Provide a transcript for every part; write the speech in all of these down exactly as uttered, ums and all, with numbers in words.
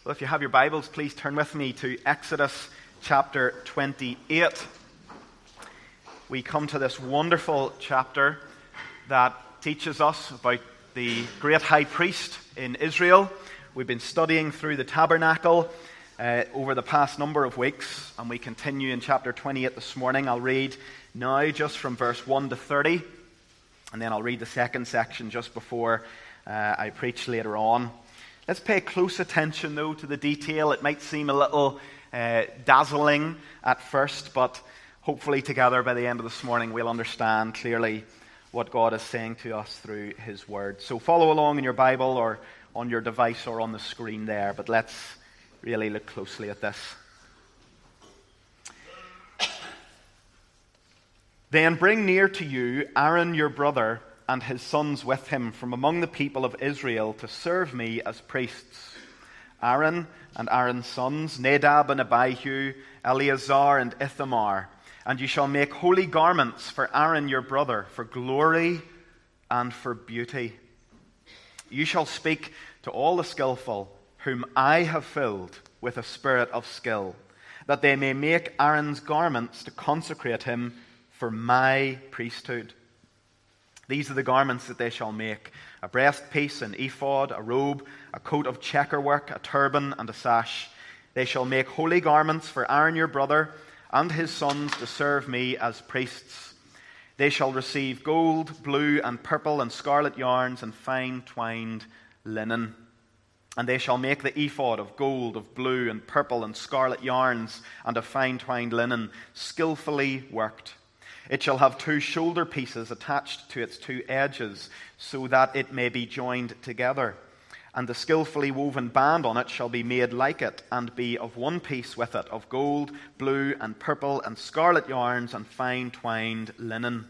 Well, if you have your Bibles, please turn with me to Exodus chapter twenty-eight. We come to this wonderful chapter that teaches us about the great high priest in Israel. We've been studying through the tabernacle uh, over the past number of weeks, and we continue in chapter twenty-eight this morning. I'll read now just from verse one to thirty, and then I'll read the second section just before uh, I preach later on. Let's pay close attention, though, to the detail. It might seem a little uh, dazzling at first, but hopefully together by the end of this morning we'll understand clearly what God is saying to us through His Word. So follow along in your Bible or on your device or on the screen there, but let's really look closely at this. Then bring near to you Aaron your brother and his sons with him from among the people of Israel to serve me as priests. Aaron and Aaron's sons, Nadab and Abihu, Eleazar and Ithamar. And you shall make holy garments for Aaron your brother, for glory and for beauty. You shall speak to all the skillful, whom I have filled with a spirit of skill, that they may make Aaron's garments to consecrate him for my priesthood. These are the garments that they shall make: a breastpiece, an ephod, a robe, a coat of checkerwork, a turban, and a sash. They shall make holy garments for Aaron your brother and his sons to serve me as priests. They shall receive gold, blue, and purple, and scarlet yarns, and fine twined linen. And they shall make the ephod of gold, of blue, and purple, and scarlet yarns, and of fine twined linen, skillfully worked. It shall have two shoulder pieces attached to its two edges, so that it may be joined together. And the skillfully woven band on it shall be made like it, and be of one piece with it, of gold, blue, and purple, and scarlet yarns, and fine twined linen.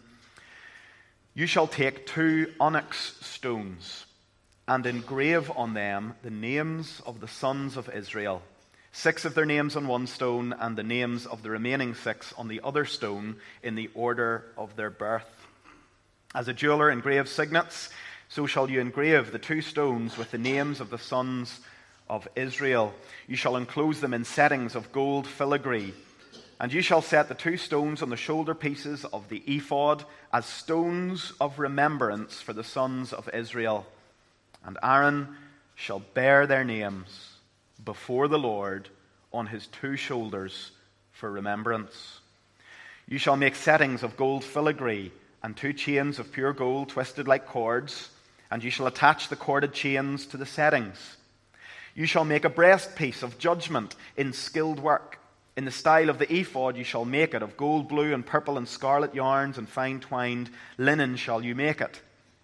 You shall take two onyx stones, and engrave on them the names of the sons of Israel. Six of their names on one stone, and the names of the remaining six on the other stone, in the order of their birth. As a jeweler engraves signets, so shall you engrave the two stones with the names of the sons of Israel. You shall enclose them in settings of gold filigree. And you shall set the two stones on the shoulder pieces of the ephod as stones of remembrance for the sons of Israel. And Aaron shall bear their names before the Lord on his two shoulders for remembrance. You shall make settings of gold filigree and two chains of pure gold twisted like cords, and you shall attach the corded chains to the settings. You shall make a breastpiece of judgment in skilled work. In the style of the ephod you shall make it, of gold, blue, and purple, and scarlet yarns, and fine twined linen shall you make it.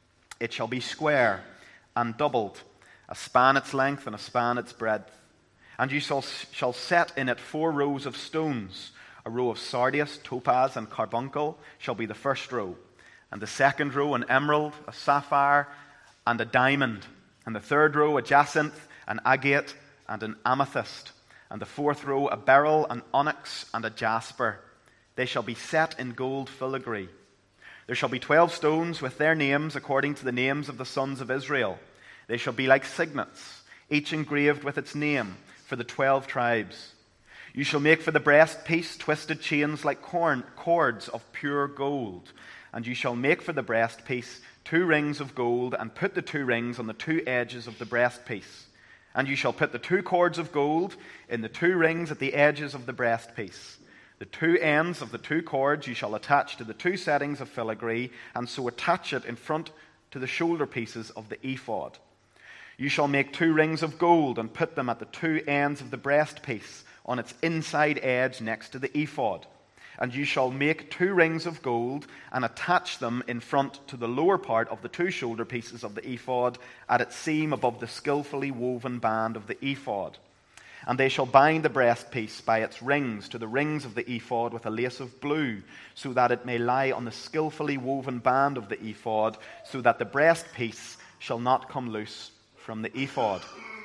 It shall be square and doubled, a span its length and a span its breadth. And you shall, shall set in it four rows of stones. A row of sardius, topaz, and carbuncle shall be the first row. And the second row an emerald, a sapphire, and a diamond. And the third row a jacinth, an agate, and an amethyst. And the fourth row a beryl, an onyx, and a jasper. They shall be set in gold filigree. There shall be twelve stones with their names according to the names of the sons of Israel. They shall be like signets, each engraved with its name, for the twelve tribes. You shall make for the breastpiece twisted chains like corn, cords of pure gold. And you shall make for the breastpiece two rings of gold, and put the two rings on the two edges of the breastpiece. And you shall put the two cords of gold in the two rings at the edges of the breastpiece. The two ends of the two cords you shall attach to the two settings of filigree, and so attach it in front to the shoulder pieces of the ephod. You shall make two rings of gold and put them at the two ends of the breastpiece on its inside edge next to the ephod. And you shall make two rings of gold and attach them in front to the lower part of the two shoulder pieces of the ephod at its seam above the skillfully woven band of the ephod. And they shall bind the breastpiece by its rings to the rings of the ephod with a lace of blue, so that it may lie on the skillfully woven band of the ephod, so that the breastpiece shall not come loose from the ephod.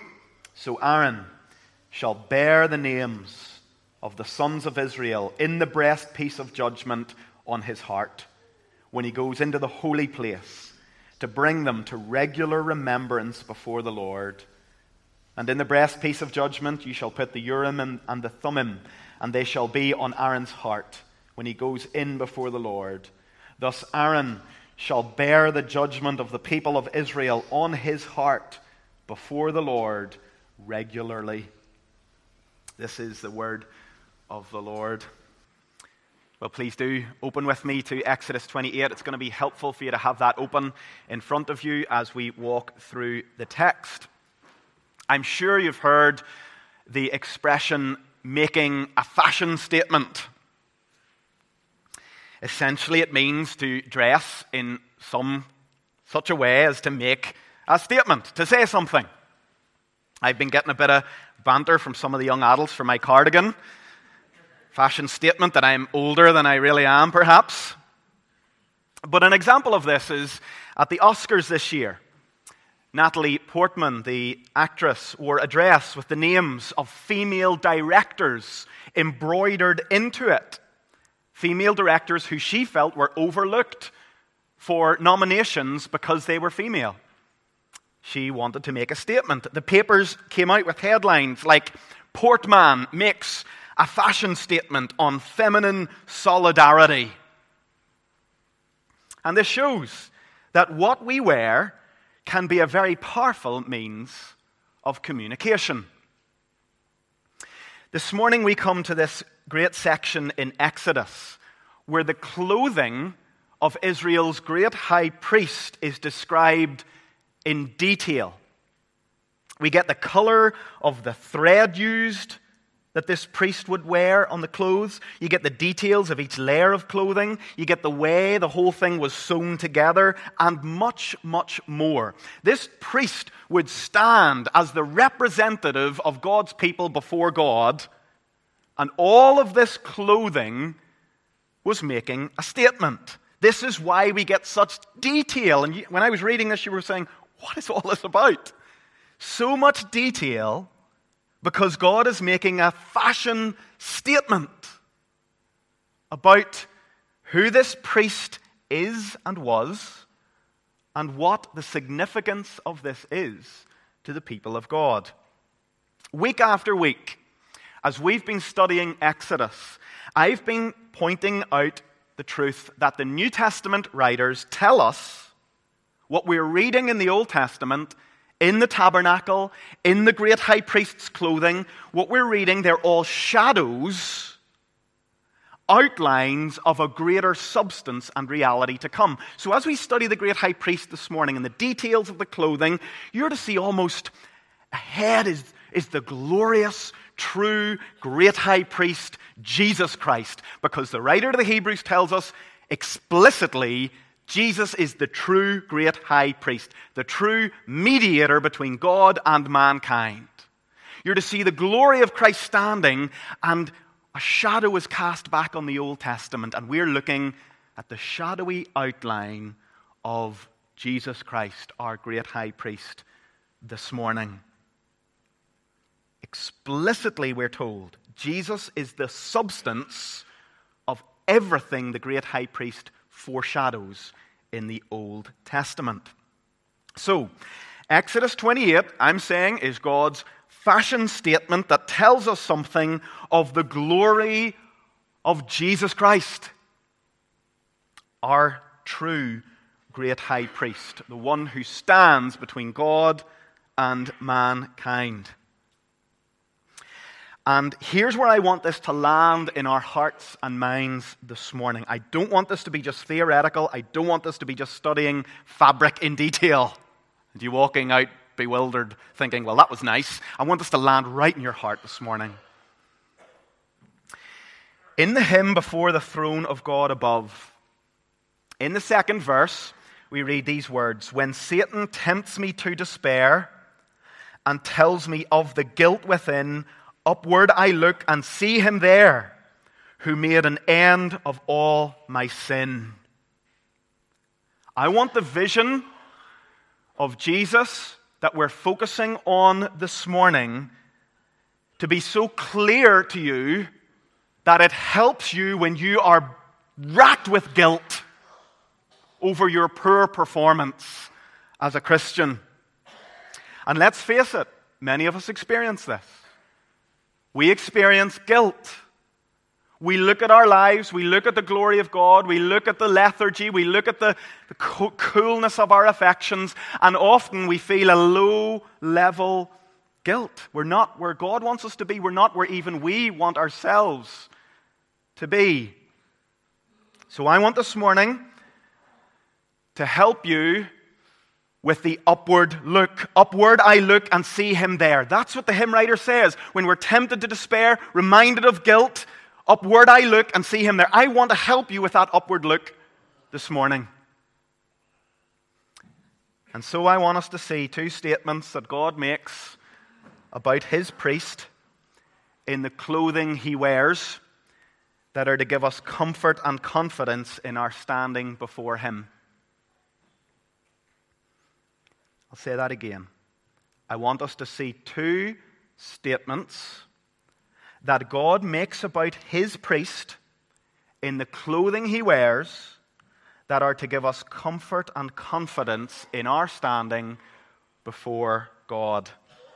So Aaron shall bear the names of the sons of Israel in the breastpiece of judgment on his heart when he goes into the holy place, to bring them to regular remembrance before the Lord And in the breastpiece of judgment you shall put the Urim and, and the Thummim, and they shall be on Aaron's heart when he goes in before the Lord. Thus Aaron shall bear the judgment of the people of Israel on his heart before the Lord regularly. This is the word of the Lord. Well, please do open with me to Exodus twenty-eight. It's going to be helpful for you to have that open in front of you as we walk through the text. I'm sure you've heard the expression making a fashion statement. Essentially, it means to dress in some such a way as to make a statement, to say something. I've been getting a bit of banter from some of the young adults for my cardigan. Fashion statement that I'm older than I really am, perhaps. But an example of this is at the Oscars this year. Natalie Portman, the actress, wore a dress with the names of female directors embroidered into it. Female directors who she felt were overlooked for nominations because they were female. She wanted to make a statement. The papers came out with headlines like, "Portman makes a fashion statement on feminine solidarity." And this shows that what we wear can be a very powerful means of communication. This morning we come to this great section in Exodus where the clothing of Israel's great high priest is described in detail. We get the color of the thread used that this priest would wear on the clothes. You get the details of each layer of clothing. You get the way the whole thing was sewn together, and much, much more. This priest would stand as the representative of God's people before God, and all of this clothing was making a statement. This is why we get such detail. And you, when I was reading this, you were saying, what is all this about? So much detail because God is making a fashion statement about who this priest is and was, and what the significance of this is to the people of God. Week after week, as we've been studying Exodus, I've been pointing out the truth that the New Testament writers tell us what we're reading in the Old Testament, in the tabernacle, in the great high priest's clothing. What we're reading, they're all shadows, outlines of a greater substance and reality to come. So as we study the great high priest this morning and the details of the clothing, you're to see almost ahead is, is the glorious, true, great high priest, Jesus Christ. Because the writer to the Hebrews tells us explicitly, Jesus is the true great high priest, the true mediator between God and mankind. You're to see the glory of Christ standing, and a shadow is cast back on the Old Testament, and we're looking at the shadowy outline of Jesus Christ, our great high priest, this morning. Explicitly, we're told, Jesus is the substance of everything the great high priest foreshadows in the Old Testament. So, Exodus twenty-eight, I'm saying, is God's fashion statement that tells us something of the glory of Jesus Christ, our true great high priest, the one who stands between God and mankind. And here's where I want this to land in our hearts and minds this morning. I don't want this to be just theoretical. I don't want this to be just studying fabric in detail, and you walking out bewildered thinking, well, that was nice. I want this to land right in your heart this morning. In the hymn Before the Throne of God Above, in the second verse, we read these words: "When Satan tempts me to despair and tells me of the guilt within, upward I look and see him there, who made an end of all my sin." I want the vision of Jesus that we're focusing on this morning to be so clear to you that it helps you when you are racked with guilt over your poor performance as a Christian. And let's face it, many of us experience this. We experience guilt. We look at our lives, we look at the glory of God, we look at the lethargy, we look at the, the co- coolness of our affections, and often we feel a low-level guilt. We're not where God wants us to be. We're not where even we want ourselves to be. So I want this morning to help you with the upward look. Upward I look and see him there. That's what the hymn writer says. When we're tempted to despair, reminded of guilt, upward I look and see him there. I want to help you with that upward look this morning. And so I want us to see two statements that God makes about his priest in the clothing he wears that are to give us comfort and confidence in our standing before him. I'll say that again. I want us to see two statements that God makes about his priest in the clothing he wears that are to give us comfort and confidence in our standing before God.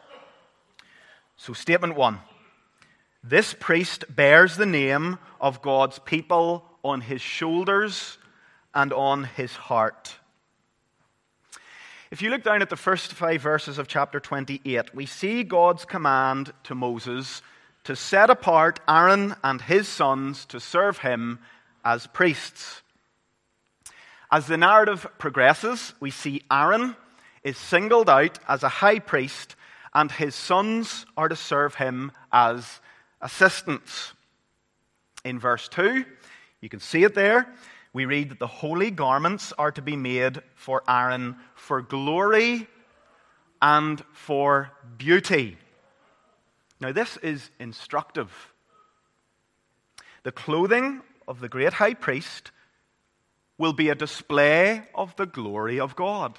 So statement one. This priest bears the name of God's people on his shoulders and on his heart. If you look down at the first five verses of chapter twenty-eight, we see God's command to Moses to set apart Aaron and his sons to serve him as priests. As the narrative progresses, we see Aaron is singled out as a high priest and his sons are to serve him as assistants. In verse two, you can see it there, we read that the holy garments are to be made for Aaron for glory and for beauty. Now, this is instructive. The clothing of the great high priest will be a display of the glory of God.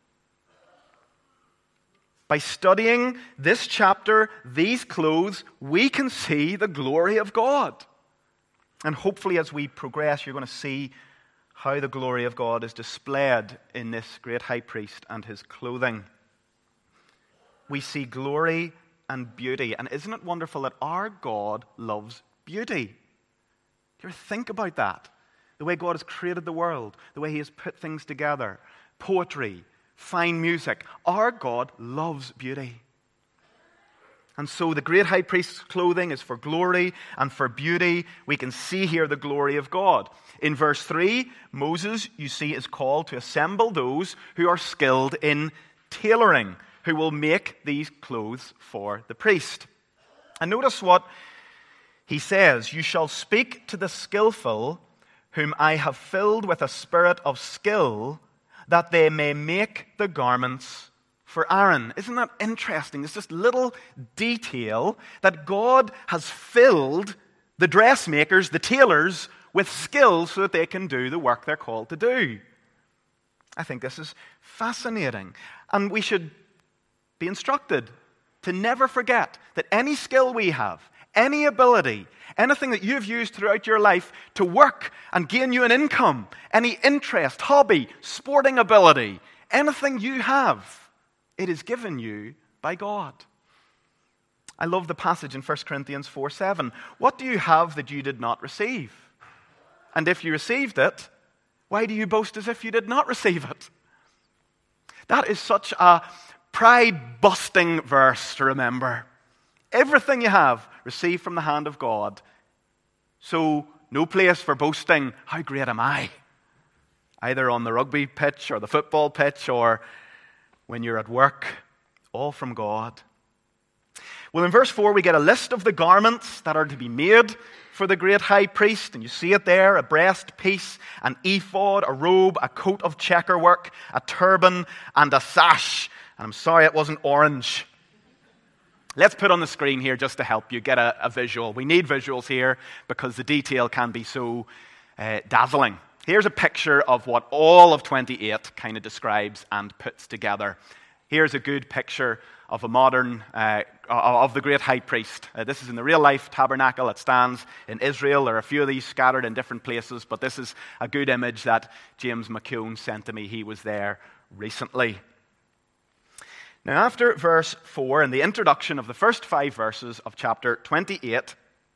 By studying this chapter, these clothes, we can see the glory of God. And hopefully as we progress, you're going to see how the glory of God is displayed in this great high priest and his clothing. We see glory and beauty. And isn't it wonderful that our God loves beauty? Do you ever think about that? The way God has created the world, the way he has put things together, poetry, fine music. Our God loves beauty. And so the great high priest's clothing is for glory and for beauty. We can see here the glory of God. In verse three, Moses, you see, is called to assemble those who are skilled in tailoring, who will make these clothes for the priest. And notice what he says. You shall speak to the skillful, whom I have filled with a spirit of skill, that they may make the garments for Aaron. Isn't that interesting? It's this little detail that God has filled the dressmakers, the tailors, with skills so that they can do the work they're called to do. I think this is fascinating. And we should be instructed to never forget that any skill we have, any ability, anything that you've used throughout your life to work and gain you an income, any interest, hobby, sporting ability, anything you have, it is given you by God. I love the passage in First Corinthians four seven. What do you have that you did not receive? And if you received it, why do you boast as if you did not receive it? That is such a pride-busting verse to remember. Everything you have, received from the hand of God. So, no place for boasting, how great am I? Either on the rugby pitch or the football pitch or when you're at work, all from God. Well, in verse four, we get a list of the garments that are to be made for the great high priest. And you see it there, a breast piece, an ephod, a robe, a coat of checkerwork, a turban, and a sash. And I'm sorry it wasn't orange. Let's put on the screen here just to help you get a, a visual. We need visuals here because the detail can be so uh, dazzling. Here's a picture of what all of twenty-eight kind of describes and puts together. Here's a good picture of a modern, uh, of the great high priest. Uh, this is in the real-life tabernacle that stands in Israel. There are a few of these scattered in different places, but this is a good image that James McKeown sent to me. He was there recently. Now, after verse four and the introduction of the first five verses of chapter twenty-eight,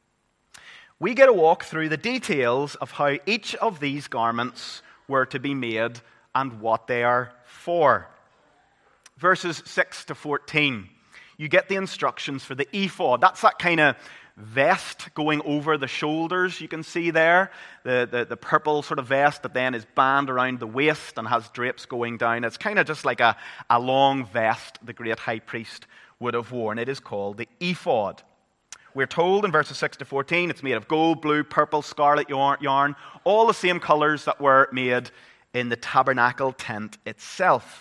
we get a walk through the details of how each of these garments were to be made and what they are for. Verses six to fourteen, you get the instructions for the ephod. That's that kind of vest going over the shoulders, you can see there. The, the, the purple sort of vest that then is band around the waist and has drapes going down. It's kind of just like a, a long vest the great high priest would have worn. It is called the ephod. We're told in verses six to fourteen, it's made of gold, blue, purple, scarlet yarn, all the same colors that were made in the tabernacle tent itself.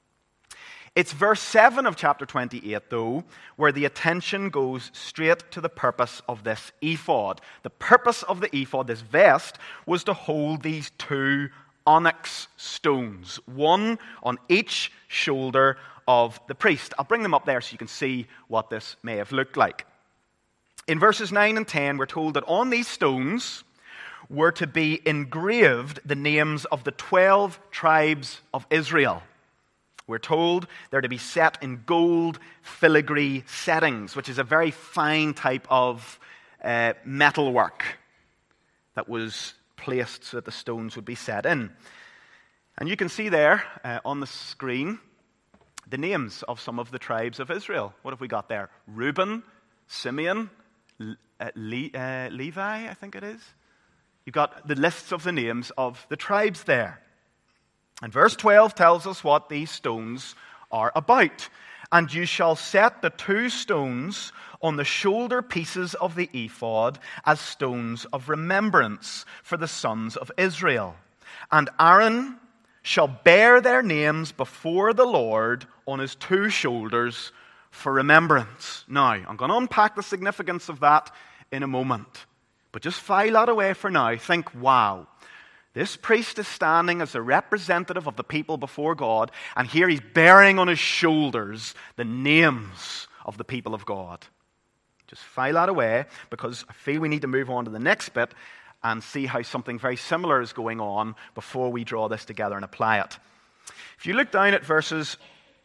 It's verse seven of chapter twenty-eight, though, where the attention goes straight to the purpose of this ephod. The purpose of the ephod, this vest, was to hold these two onyx stones, one on each shoulder of the priest. I'll bring them up there so you can see what this may have looked like. In verses nine and ten, we're told that on these stones were to be engraved the names of the twelve tribes of Israel. We're told they're to be set in gold filigree settings, which is a very fine type of uh, metalwork that was placed so that the stones would be set in. And you can see there uh, on the screen the names of some of the tribes of Israel. What have we got there? Reuben, Simeon, uh, Le- uh, Levi, I think it is. You've got the lists of the names of the tribes there. And verse twelve tells us what these stones are about. And you shall set the two stones on the shoulder pieces of the ephod as stones of remembrance for the sons of Israel. And Aaron shall bear their names before the Lord on his two shoulders for remembrance. Now, I'm going to unpack the significance of that in a moment. But just file that away for now. Think, wow. This priest is standing as a representative of the people before God, and here he's bearing on his shoulders the names of the people of God. Just file that away, because I feel we need to move on to the next bit and see how something very similar is going on before we draw this together and apply it. If you look down at verses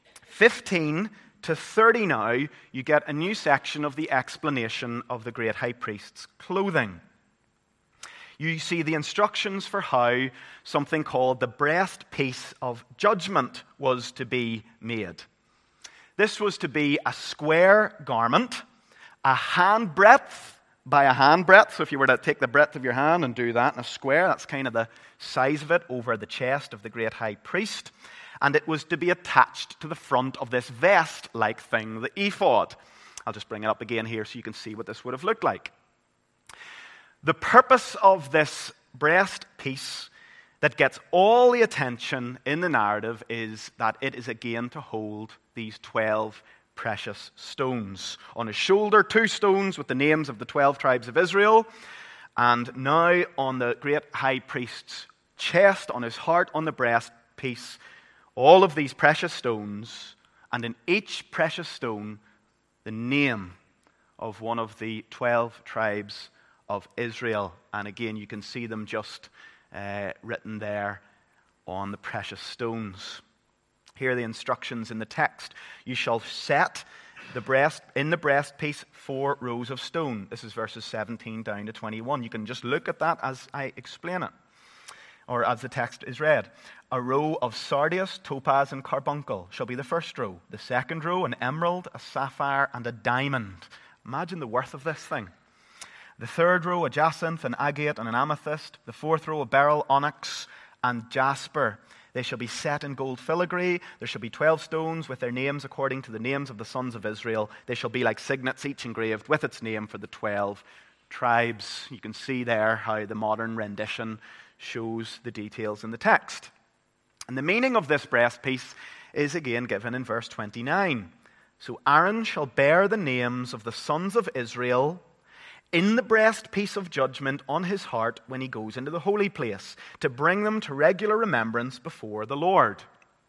fifteen to thirty now, you get a new section of the explanation of the great high priest's clothing. You see the instructions for how something called the breastpiece of judgment was to be made. This was to be a square garment, a hand breadth by a hand breadth. So if you were to take the breadth of your hand and do that in a square, that's kind of the size of it over the chest of the great high priest. And it was to be attached to the front of this vest-like thing, the ephod. I'll just bring it up again here so you can see what this would have looked like. The purpose of this breast piece that gets all the attention in the narrative is that it is again to hold these twelve precious stones. On his shoulder, two stones with the names of the twelve tribes of Israel. And now on the great high priest's chest, on his heart, on the breast piece, all of these precious stones. And in each precious stone, the name of one of the twelve tribes of Israel. And again, you can see them just uh, written there on the precious stones. Here are the instructions in the text. You shall set the breast in the breastpiece four rows of stone. This is verses seventeen down to twenty-one. You can just look at that as I explain it, or as the text is read. A row of sardius, topaz, and carbuncle shall be the first row. The second row, an emerald, a sapphire, and a diamond. Imagine the worth of this thing. The third row, a jacinth, an agate, and an amethyst. The fourth row, a beryl, onyx, and jasper. They shall be set in gold filigree. There shall be twelve stones with their names according to the names of the sons of Israel. They shall be like signets, each engraved with its name for the twelve tribes. You can see there how the modern rendition shows the details in the text. And the meaning of this breastpiece is again given in verse twenty-nine. So Aaron shall bear the names of the sons of Israel in the breastpiece of judgment on his heart when he goes into the holy place, to bring them to regular remembrance before the Lord.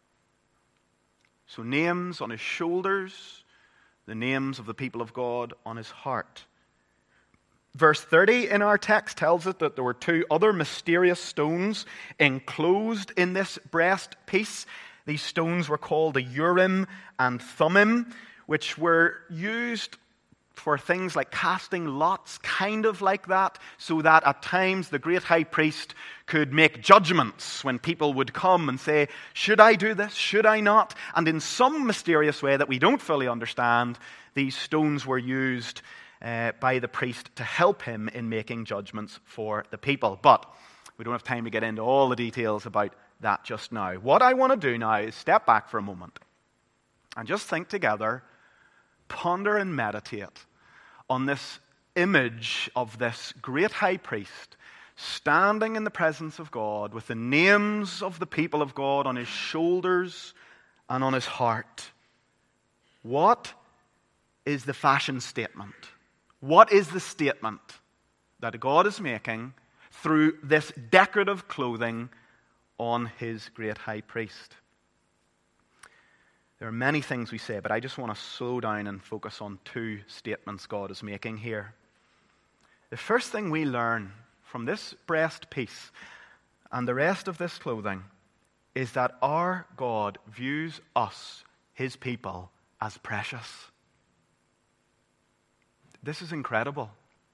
So names on his shoulders, the names of the people of God on his heart. Verse thirty in our text tells us that there were two other mysterious stones enclosed in this breastpiece. These stones were called the Urim and Thummim, which were used for things like casting lots, kind of like that, so that at times the great high priest could make judgments when people would come and say, should I do this? Should I not? And in some mysterious way that we don't fully understand, these stones were used uh, by the priest to help him in making judgments for the people. But we don't have time to get into all the details about that just now. What I want to do now is step back for a moment and just think together, ponder and meditate on this image of this great high priest standing in the presence of God with the names of the people of God on his shoulders and on his heart. What is the fashion statement? What is the statement that God is making through this decorative clothing on his great high priest? There are many things we say, but I just want to slow down and focus on two statements God is making here. The first thing we learn from this breast piece and the rest of this clothing is that our God views us, his people, as precious. This is incredible.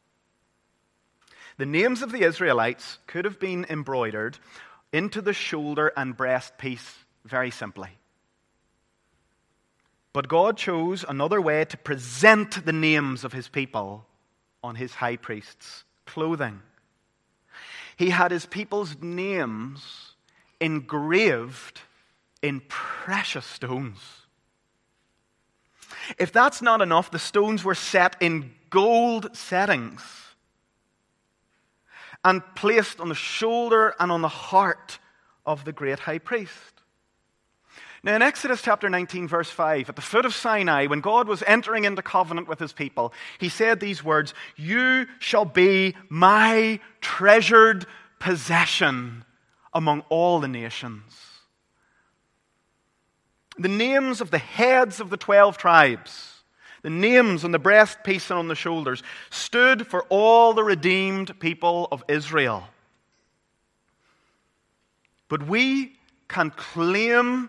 The names of the Israelites could have been embroidered into the shoulder and breast piece very simply. But God chose another way to present the names of his people on his high priest's clothing. He had his people's names engraved in precious stones. If that's not enough, the stones were set in gold settings and placed on the shoulder and on the heart of the great high priest. Now in Exodus chapter nineteen, verse five, at the foot of Sinai, when God was entering into covenant with his people, he said these words, "You shall be my treasured possession among all the nations." The names of the heads of the twelve tribes, the names on the breastpiece and on the shoulders, stood for all the redeemed people of Israel. But we can claim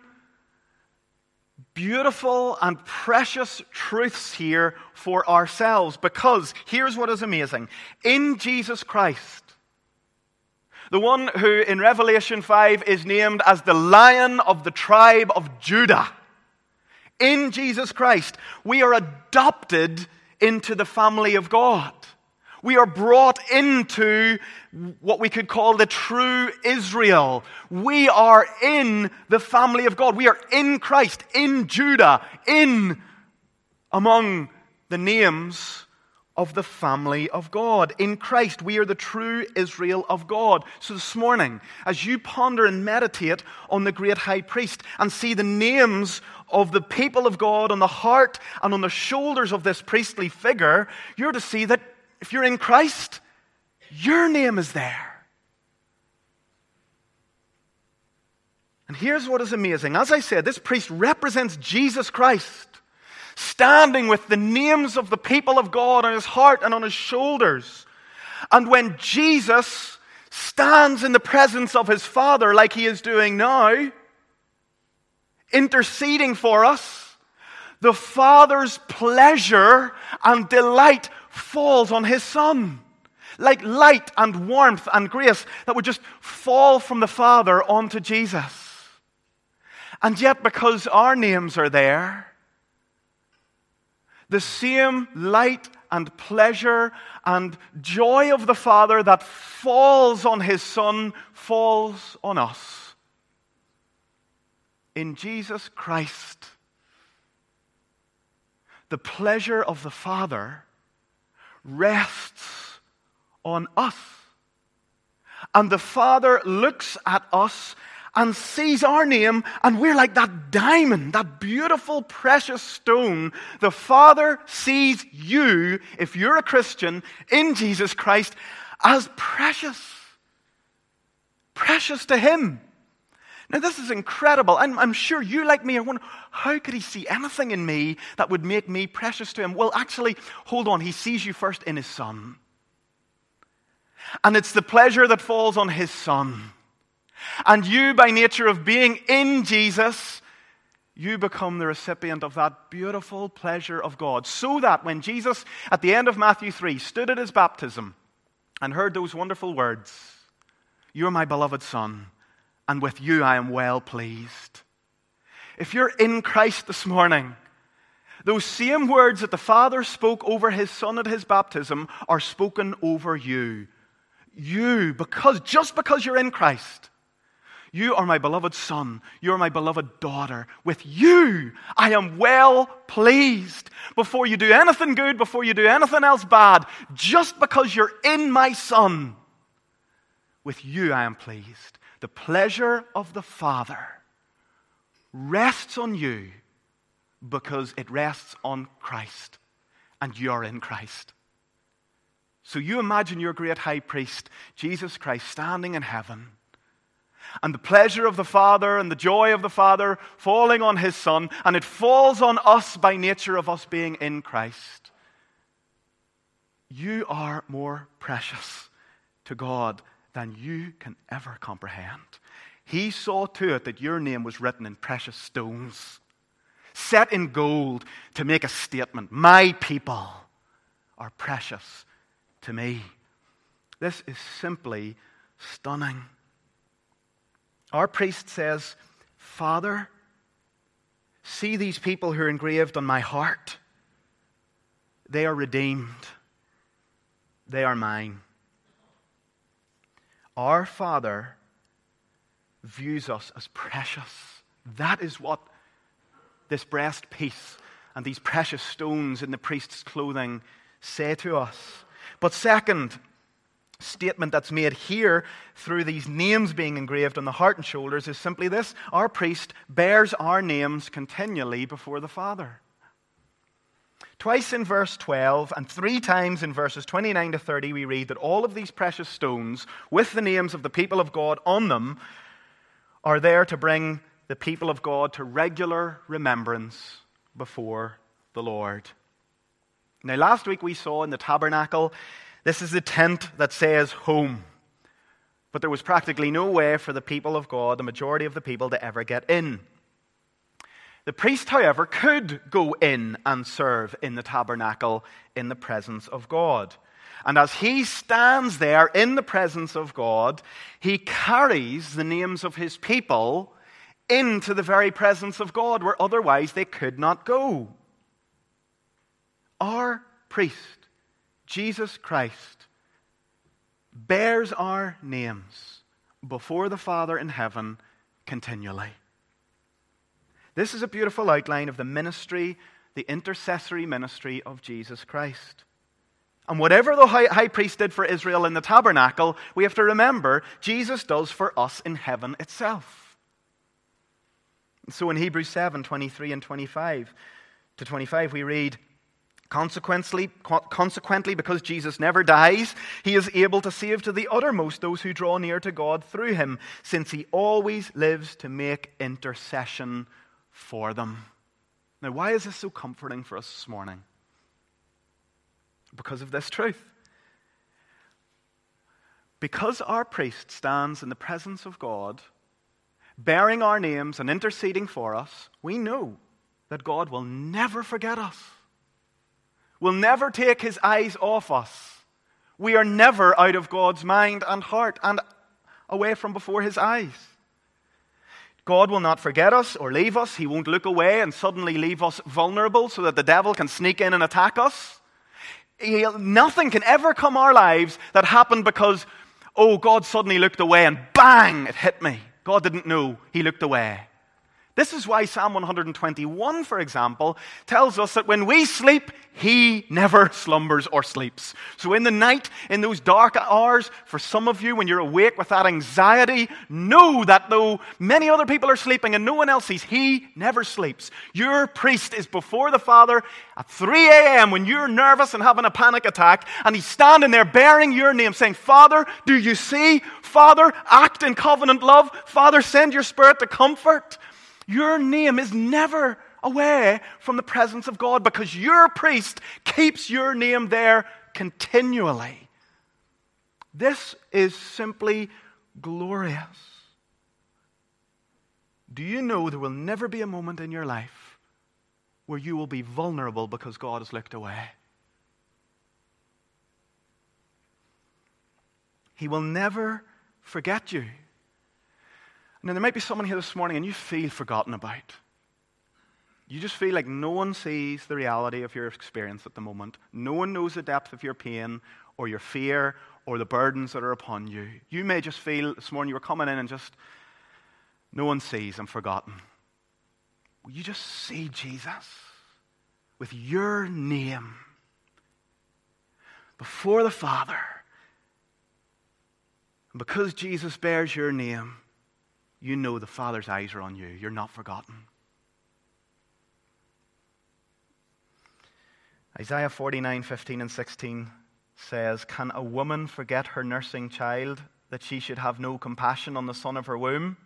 beautiful and precious truths here for ourselves, because here's what is amazing. In Jesus Christ, the one who in Revelation five is named as the Lion of the tribe of Judah, in Jesus Christ, we are adopted into the family of God. We are brought into what we could call the true Israel. We are in the family of God. We are in Christ, in Judah, in among the names of the family of God. In Christ, we are the true Israel of God. So this morning, as you ponder and meditate on the great high priest and see the names of the people of God on the heart and on the shoulders of this priestly figure, you're to see that if you're in Christ, your name is there. And here's what is amazing. As I said, this priest represents Jesus Christ, standing with the names of the people of God on his heart and on his shoulders. And when Jesus stands in the presence of his Father, like he is doing now, interceding for us, the Father's pleasure and delight falls on his Son, like light and warmth and grace that would just fall from the Father onto Jesus. And yet, because our names are there, the same light and pleasure and joy of the Father that falls on his Son falls on us. In Jesus Christ, the pleasure of the Father rests on us. And the Father looks at us and sees our name, and we're like that diamond, that beautiful, precious stone. The Father sees you, if you're a Christian, in Jesus Christ, as precious. Precious to him. Now this is incredible. I'm, I'm sure you, like me, are wondering, how could he see anything in me that would make me precious to him? Well, actually, hold on. He sees you first in his Son. And it's the pleasure that falls on his Son And you, by nature of being in Jesus, you become the recipient of that beautiful pleasure of God. So that when Jesus, at the end of Matthew three, stood at his baptism and heard those wonderful words, "You are my beloved Son, and with you I am well pleased." If you're in Christ this morning, those same words that the Father spoke over his Son at his baptism are spoken over you. You, because, just because you're in Christ, you are my beloved son. You are my beloved daughter. With you, I am well pleased. Before you do anything good, before you do anything else bad, just because you're in my Son, with you I am pleased. The pleasure of the Father rests on you because it rests on Christ, and you're in Christ. So you imagine your great high priest, Jesus Christ, standing in heaven, and the pleasure of the Father and the joy of the Father falling on his Son, and it falls on us by nature of us being in Christ. You are more precious to God than you can ever comprehend. He saw to it that your name was written in precious stones, set in gold to make a statement. My people are precious to me. This is simply stunning. Our priest says, "Father, see these people who are engraved on my heart. They are redeemed. They are mine." Our Father views us as precious. That is what this breastpiece and these precious stones in the priest's clothing say to us. But second statement that's made here through these names being engraved on the heart and shoulders is simply this: our priest bears our names continually before the Father. Twice in verse twelve and three times in verses twenty-nine to thirty we read that all of these precious stones with the names of the people of God on them are there to bring the people of God to regular remembrance before the Lord. Now, last week we saw in the tabernacle, this is the tent that says home. But there was practically no way for the people of God, the majority of the people, to ever get in. The priest, however, could go in and serve in the tabernacle in the presence of God. And as he stands there in the presence of God, he carries the names of his people into the very presence of God, where otherwise they could not go. Our priest, Jesus Christ, bears our names before the Father in heaven continually. This is a beautiful outline of the ministry, the intercessory ministry of Jesus Christ. And whatever the high, high priest did for Israel in the tabernacle, we have to remember Jesus does for us in heaven itself. So in Hebrews seven, twenty-three and twenty-five to twenty-five we read, Consequently, consequently, because Jesus never dies, he is able to save to the uttermost those who draw near to God through him, since he always lives to make intercession for them. Now, why is this so comforting for us this morning? Because of this truth. Because our priest stands in the presence of God, bearing our names and interceding for us, we know that God will never forget us. Will never take his eyes off us. We are never out of God's mind and heart and away from before his eyes. God will not forget us or leave us. He won't look away and suddenly leave us vulnerable so that the devil can sneak in and attack us. He, nothing can ever come our lives that happened because, oh, God suddenly looked away and bang, it hit me. God didn't know. He looked away. This is why Psalm one twenty-one, for example, tells us that when we sleep, he never slumbers or sleeps. So in the night, in those dark hours, for some of you, when you're awake with that anxiety, know that though many other people are sleeping and no one else sees, he never sleeps. Your priest is before the Father at three a.m. when you're nervous and having a panic attack, and he's standing there bearing your name, saying, Father, do you see? Father, act in covenant love. Father, send your Spirit to comfort. Your name is never away from the presence of God because your priest keeps your name there continually. This is simply glorious. Do you know there will never be a moment in your life where you will be vulnerable because God has looked away? He will never forget you. Now, there might be someone here this morning and you feel forgotten about. You just feel like no one sees the reality of your experience at the moment. No one knows the depth of your pain or your fear or the burdens that are upon you. You may just feel this morning you were coming in and just, no one sees, I'm forgotten. Will you just see Jesus with your name before the Father? And because Jesus bears your name, you know the Father's eyes are on you. You're not forgotten. Isaiah forty-nine, fifteen and sixteen says, "Can a woman forget her nursing child, that she should have no compassion on the son of her womb?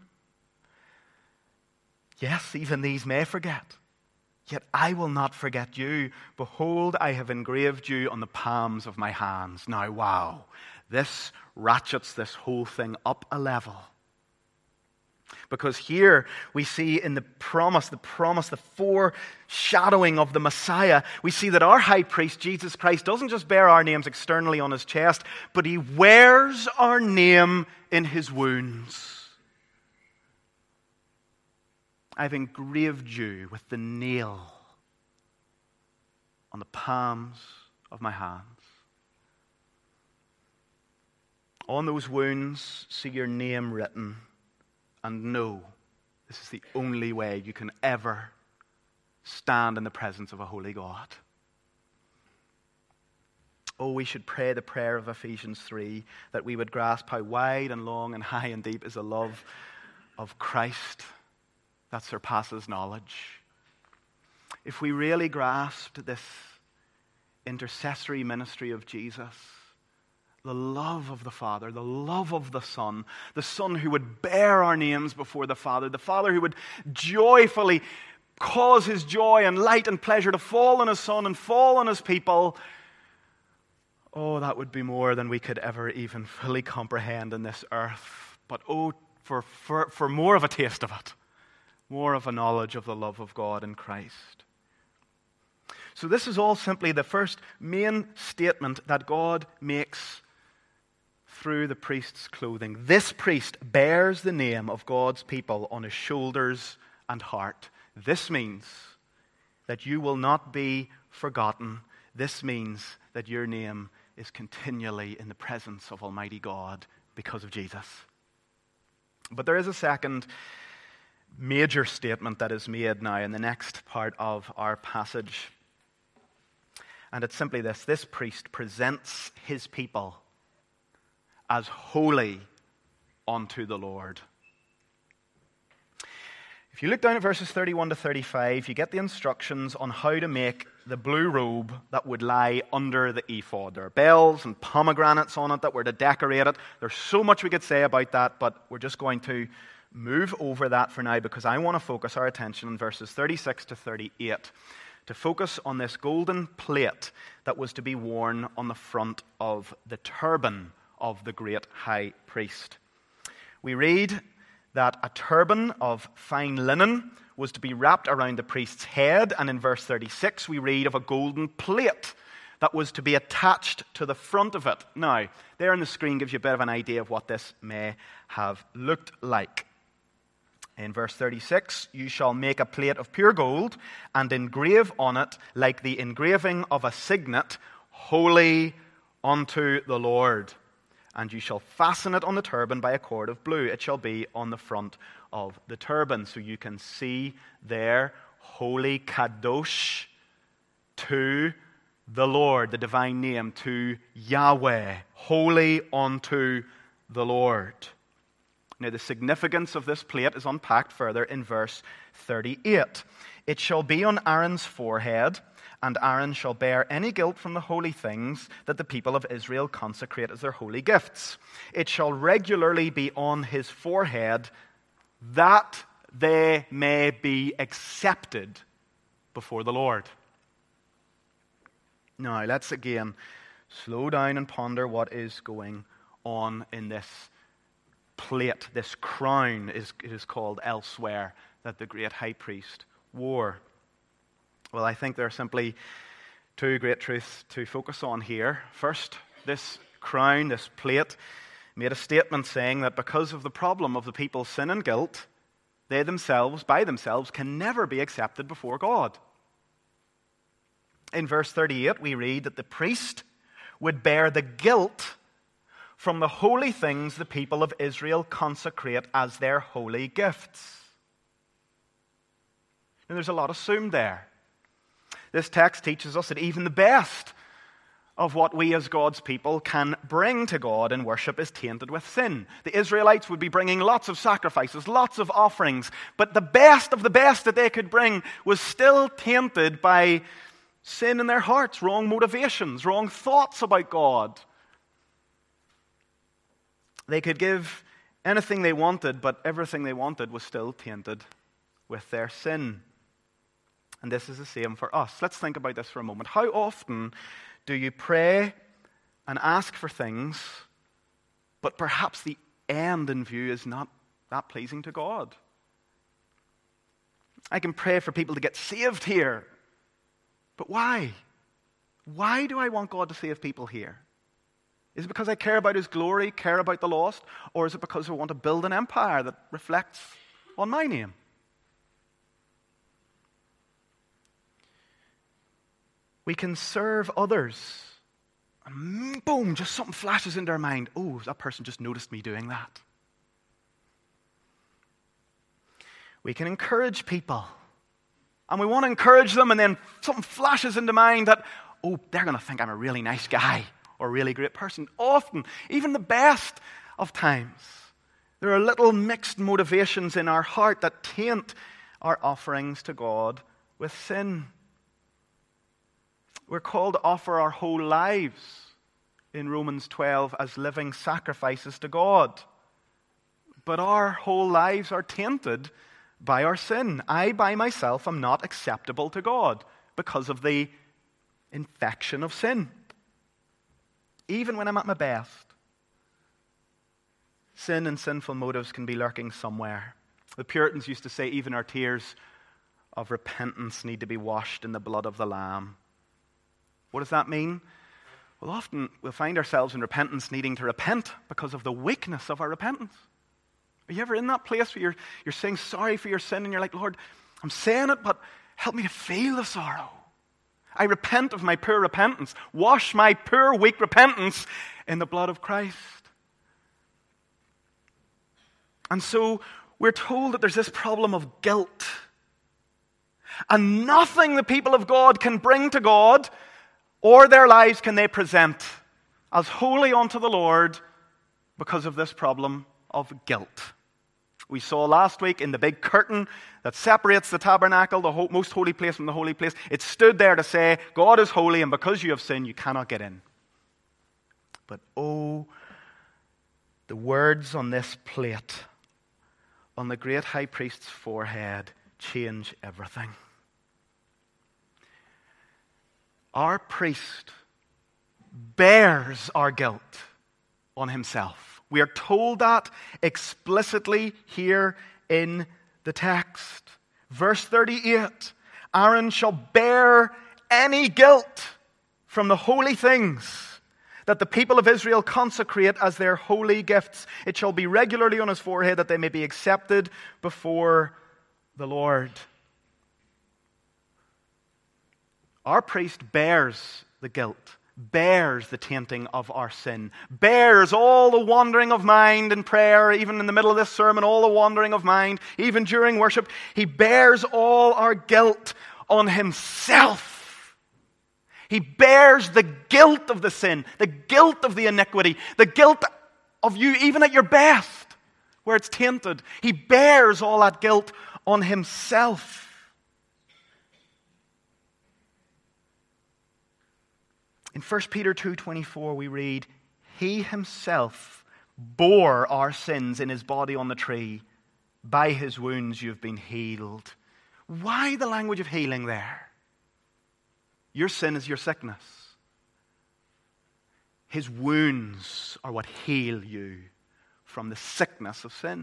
Yes, even these may forget. Yet I will not forget you. Behold, I have engraved you on the palms of my hands." Now, wow, this ratchets this whole thing up a level. Because here we see in the promise, the promise, the foreshadowing of the Messiah, we see that our high priest, Jesus Christ, doesn't just bear our names externally on his chest, but he wears our name in his wounds. I've engraved you with the nail on the palms of my hands. On those wounds, see your name written. And know, this is the only way you can ever stand in the presence of a holy God. Oh, we should pray the prayer of Ephesians three, that we would grasp how wide and long and high and deep is the love of Christ that surpasses knowledge. If we really grasped this intercessory ministry of Jesus, the love of the Father, the love of the Son, the Son who would bear our names before the Father, the Father who would joyfully cause his joy and light and pleasure to fall on his Son and fall on his people. Oh, that would be more than we could ever even fully comprehend in this earth. But oh, for, for, for more of a taste of it, more of a knowledge of the love of God in Christ. So this is all simply the first main statement that God makes through the priest's clothing. This priest bears the name of God's people on his shoulders and heart. This means that you will not be forgotten. This means that your name is continually in the presence of Almighty God because of Jesus. But there is a second major statement that is made now in the next part of our passage. And it's simply this: this priest presents his people as holy unto the Lord. If you look down at verses thirty-one to thirty-five, you get the instructions on how to make the blue robe that would lie under the ephod. There are bells and pomegranates on it that were to decorate it. There's so much we could say about that, but we're just going to move over that for now because I want to focus our attention on verses thirty-six to thirty-eight. To focus on this golden plate that was to be worn on the front of the turban of the great high priest. We read that a turban of fine linen was to be wrapped around the priest's head, and in verse thirty-six we read of a golden plate that was to be attached to the front of it. Now, there on the screen gives you a bit of an idea of what this may have looked like. In verse thirty-six, "You shall make a plate of pure gold and engrave on it, like the engraving of a signet, holy unto the Lord. And you shall fasten it on the turban by a cord of blue. It shall be on the front of the turban." So you can see there, holy kadosh, to the Lord, the divine name, to Yahweh, holy unto the Lord. Now, the significance of this plate is unpacked further in verse thirty-eight. "It shall be on Aaron's forehead, and Aaron shall bear any guilt from the holy things that the people of Israel consecrate as their holy gifts. It shall regularly be on his forehead, that they may be accepted before the Lord." Now, let's again slow down and ponder what is going on in this plate, this crown, is, it is called elsewhere, that the great high priest wore? Well, I think there are simply two great truths to focus on here. First, this crown, this plate, made a statement saying that because of the problem of the people's sin and guilt, they themselves, by themselves, can never be accepted before God. In verse thirty-eight, we read that the priest would bear the guilt from the holy things the people of Israel consecrate as their holy gifts. And there's a lot assumed there. This text teaches us that even the best of what we as God's people can bring to God in worship is tainted with sin. The Israelites would be bringing lots of sacrifices, lots of offerings, but the best of the best that they could bring was still tainted by sin in their hearts, wrong motivations, wrong thoughts about God. They could give anything they wanted, but everything they wanted was still tainted with their sin. And this is the same for us. Let's think about this for a moment. How often do you pray and ask for things, but perhaps the end in view is not that pleasing to God? I can pray for people to get saved here, but why? Why do I want God to save people here? Is it because I care about His glory, care about the lost, or is it because I want to build an empire that reflects on my name? We can serve others, and boom, just something flashes into our mind. Oh, that person just noticed me doing that. We can encourage people, and we want to encourage them, and then something flashes into mind that, oh, they're going to think I'm a really nice guy or a really great person. Often, even the best of times, there are little mixed motivations in our heart that taint our offerings to God with sin. We're called to offer our whole lives in Romans twelve as living sacrifices to God. But our whole lives are tainted by our sin. I, by myself, am not acceptable to God because of the infection of sin. Even when I'm at my best, sin and sinful motives can be lurking somewhere. The Puritans used to say even our tears of repentance need to be washed in the blood of the Lamb. What does that mean? Well, often we'll find ourselves in repentance needing to repent because of the weakness of our repentance. Are you ever in that place where you're, you're saying sorry for your sin and you're like, Lord, I'm saying it, but help me to feel the sorrow. I repent of my poor repentance. Wash my poor, weak repentance in the blood of Christ. And so we're told that there's this problem of guilt. And nothing the people of God can bring to God or their lives can they present as holy unto the Lord because of this problem of guilt. We saw last week in the big curtain that separates the tabernacle, the most holy place, from the holy place. It stood there to say, God is holy, and because you have sinned, you cannot get in. But oh, the words on this plate, on the great high priest's forehead, change everything. Our priest bears our guilt on himself. We are told that explicitly here in the text. Verse thirty-eight, Aaron shall bear any guilt from the holy things that the people of Israel consecrate as their holy gifts. It shall be regularly on his forehead that they may be accepted before the Lord. Our priest bears the guilt, bears the tainting of our sin, bears all the wandering of mind in prayer, even in the middle of this sermon, all the wandering of mind, even during worship. He bears all our guilt on himself. He bears the guilt of the sin, the guilt of the iniquity, the guilt of you even at your best, where it's tainted. He bears all that guilt on himself. In First Peter two twenty-four we read, He himself bore our sins in his body on the tree. By his wounds you've been healed. Why the language of healing there? Your sin is your sickness. His wounds are what heal you from the sickness of sin.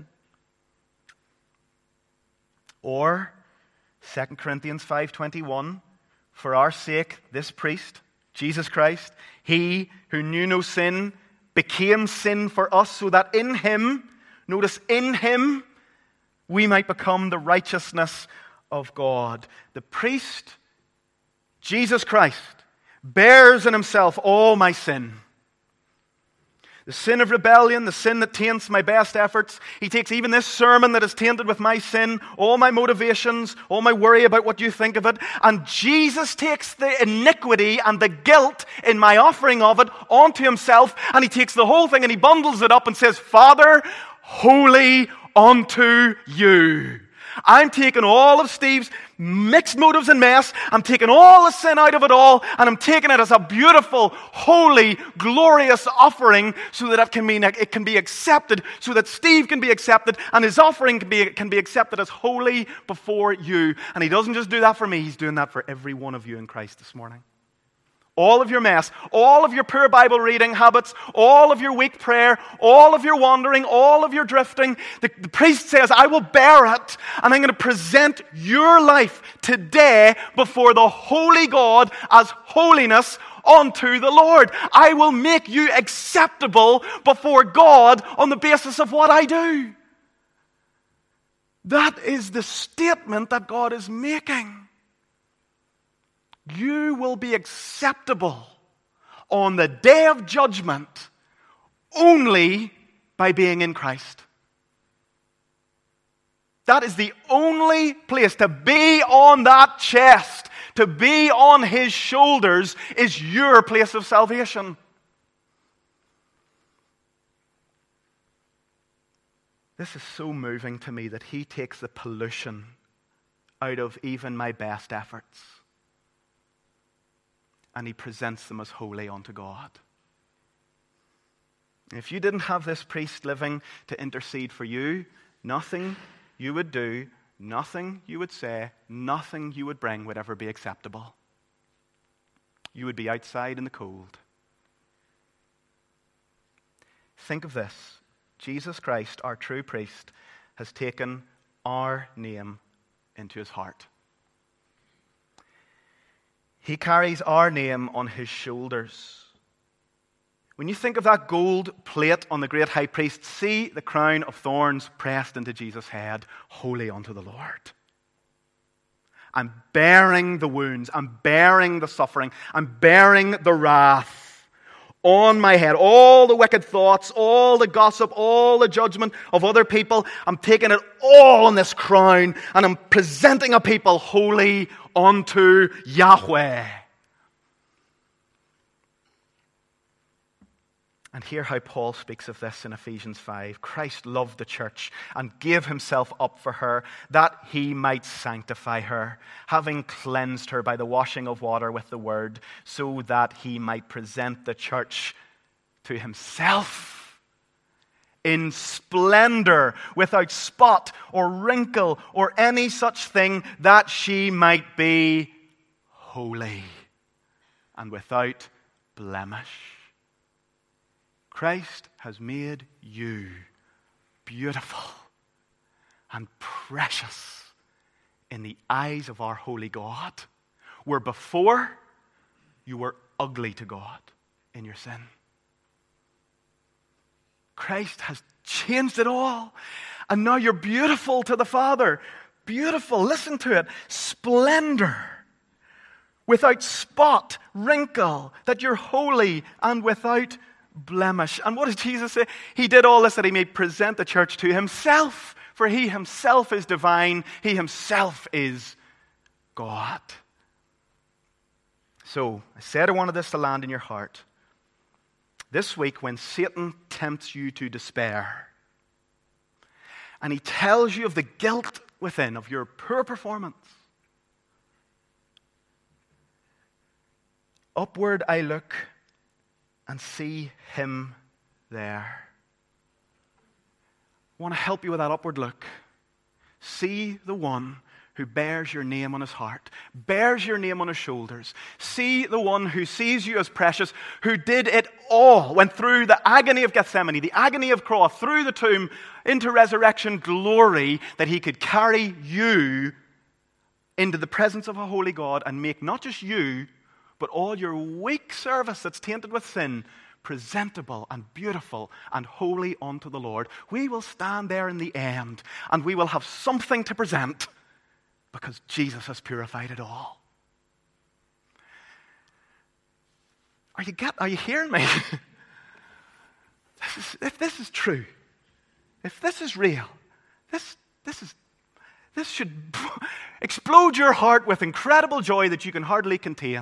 Or, Second Corinthians five twenty-one, for our sake, this priest, Jesus Christ, he who knew no sin, became sin for us so that in him, notice, in him, we might become the righteousness of God. The priest, Jesus Christ, bears in himself all my sin. The sin of rebellion, the sin that taints my best efforts. He takes even this sermon that is tainted with my sin, all my motivations, all my worry about what you think of it, and Jesus takes the iniquity and the guilt in my offering of it onto himself, and he takes the whole thing and he bundles it up and says, Father, holy unto you. I'm taking all of Steve's mixed motives and mess. I'm taking all the sin out of it all, and I'm taking it as a beautiful, holy, glorious offering so that it can be, it can be accepted, so that Steve can be accepted, and his offering can be, can be accepted as holy before you. And he doesn't just do that for me, he's doing that for every one of you in Christ this morning. All of your mess, all of your poor Bible reading habits, all of your weak prayer, all of your wandering, all of your drifting. The, the priest says, I will bear it, and I'm going to present your life today before the holy God as holiness unto the Lord. I will make you acceptable before God on the basis of what I do. That is the statement that God is making. You will be acceptable on the day of judgment only by being in Christ. That is the only place. To be on that chest, to be on his shoulders, is your place of salvation. This is so moving to me that he takes the pollution out of even my best efforts, and he presents them as holy unto God. If you didn't have this priest living to intercede for you, nothing you would do, nothing you would say, nothing you would bring would ever be acceptable. You would be outside in the cold. Think of this. Jesus Christ, our true priest, has taken our name into his heart. He carries our name on his shoulders. When you think of that gold plate on the great high priest, see the crown of thorns pressed into Jesus' head, holy unto the Lord. I'm bearing the wounds, I'm bearing the suffering, I'm bearing the wrath on my head. All the wicked thoughts, all the gossip, all the judgment of other people, I'm taking it all on this crown, and I'm presenting a people holy unto Yahweh. And hear how Paul speaks of this in Ephesians five. Christ loved the church and gave himself up for her, that he might sanctify her, having cleansed her by the washing of water with the word, so that he might present the church to himself in splendor, without spot or wrinkle or any such thing, that she might be holy and without blemish. Christ has made you beautiful and precious in the eyes of our holy God, where before you were ugly to God in your sin. Christ has changed it all, and now you're beautiful to the Father. Beautiful, listen to it, splendor, without spot, wrinkle, that you're holy and without blemish. And what does Jesus say? He did all this that he may present the church to himself, for he himself is divine, he himself is God. So, I said I wanted this to land in your heart. This week, when Satan tempts you to despair, and he tells you of the guilt within of your poor performance, upward I look and see him there. I want to help you with that upward look. See the one who bears your name on his heart, bears your name on his shoulders. See the one who sees you as precious, who did it all, went through the agony of Gethsemane, the agony of cross, through the tomb, into resurrection glory, that he could carry you into the presence of a holy God and make not just you, but all your weak service that's tainted with sin presentable and beautiful and holy unto the Lord. We will stand there in the end and we will have something to present because Jesus has purified it all. Are you get, are you hearing me? This is, if this is true, if this is real, this, this, is, this should explode your heart with incredible joy that you can hardly contain.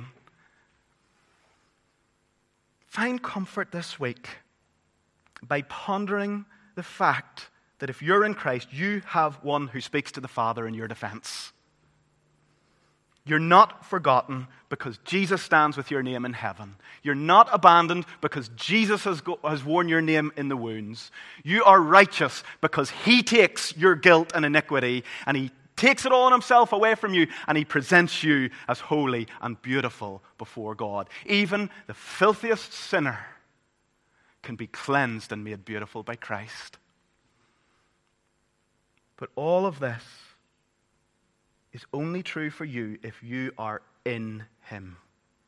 Find comfort this week by pondering the fact that if you're in Christ, you have one who speaks to the Father in your defense. You're not forgotten because Jesus stands with your name in heaven. You're not abandoned because Jesus has, go, has worn your name in the wounds. You are righteous because he takes your guilt and iniquity and he takes it all on himself away from you, and he presents you as holy and beautiful before God. Even the filthiest sinner can be cleansed and made beautiful by Christ. But all of this is only true for you if you are in him.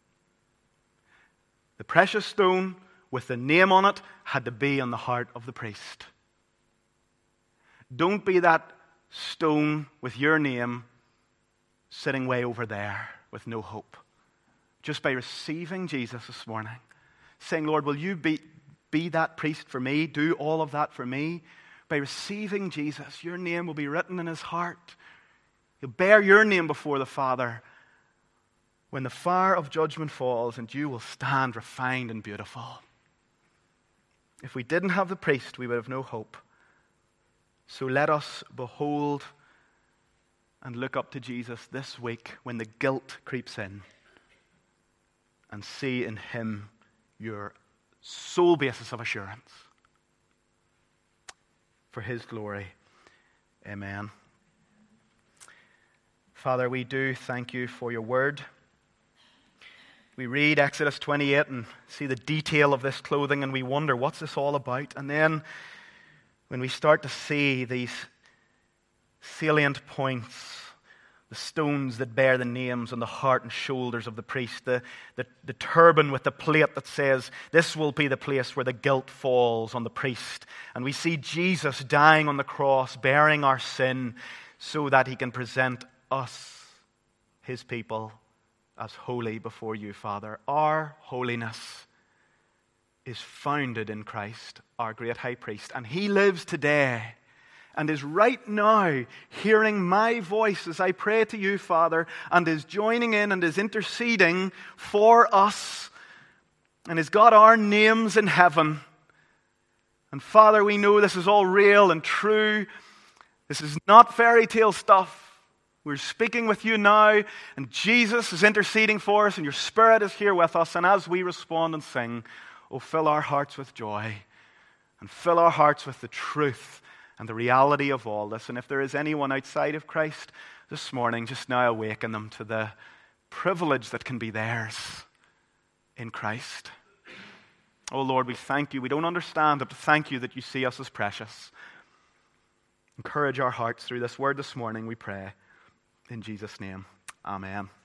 The precious stone with the name on it had to be on the heart of the priest. Don't be that stone with your name sitting way over there with no hope. Just by receiving Jesus this morning, saying, Lord, will you be, be that priest for me? Do all of that for me? By receiving Jesus, your name will be written in his heart. He'll bear your name before the Father when the fire of judgment falls, and you will stand refined and beautiful. If we didn't have the priest, we would have no hope. So let us behold and look up to Jesus this week when the guilt creeps in and see in him your sole basis of assurance. For his glory. Amen. Father, we do thank you for your word. We read Exodus twenty-eight and see the detail of this clothing and we wonder, what's this all about? And then when we start to see these salient points, the stones that bear the names on the heart and shoulders of the priest, the, the, the turban with the plate that says, this will be the place where the guilt falls on the priest. And we see Jesus dying on the cross, bearing our sin, so that he can present us, his people, as holy before you, Father. Our holiness is founded in Christ, our great high priest. And he lives today and is right now hearing my voice as I pray to you, Father, and is joining in and is interceding for us and has got our names in heaven. And Father, we know this is all real and true. This is not fairy tale stuff. We're speaking with you now, and Jesus is interceding for us, and your Spirit is here with us. And as we respond and sing, oh, fill our hearts with joy and fill our hearts with the truth and the reality of all this. And if there is anyone outside of Christ this morning, just now awaken them to the privilege that can be theirs in Christ. Oh, Lord, we thank you. We don't understand, but thank you that you see us as precious. Encourage our hearts through this word this morning, we pray. In Jesus' name, amen.